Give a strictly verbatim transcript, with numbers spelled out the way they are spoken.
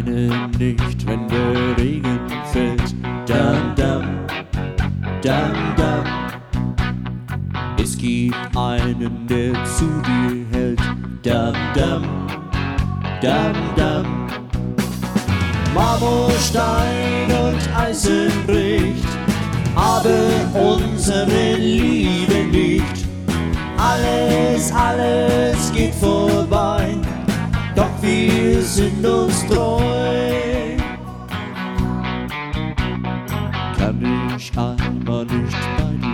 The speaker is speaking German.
einen nicht, wenn der Regen fällt. Dam, dam, dam, dam. Es gibt einen, der zu dir hält. Dam, dam, dam, dam. Marmorstein und Eisen bricht, aber unsere Liebe nicht. Alles, alles geht vorbei, doch wir sind uns treu. Kann ich einmal nicht bei dir